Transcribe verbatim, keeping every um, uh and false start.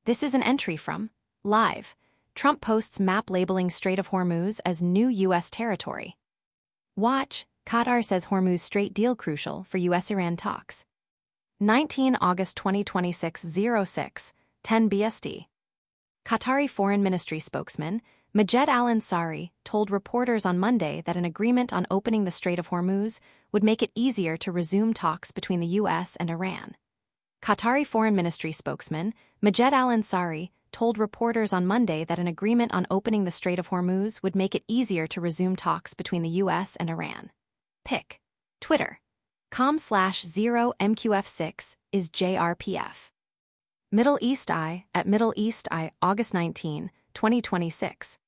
This is an entry from Live. Trump posts map labeling Strait of Hormuz as new U S territory. Watch, Qatar says Hormuz Strait deal crucial for U S Iran talks. nineteen August twenty twenty-six, oh six ten B S T. Qatari Foreign Ministry spokesman Majed Al-Ansari told reporters on Monday that an agreement on opening the Strait of Hormuz would make it easier to resume talks between the U S and Iran. Qatari Foreign Ministry spokesman Majed Al-Ansari told reporters on Monday that an agreement on opening the Strait of Hormuz would make it easier to resume talks between the U S and Iran. Pic. Twitter. com slash zero M Q F six is J R P F. Middle East Eye at Middle East Eye, August nineteenth, twenty twenty-six.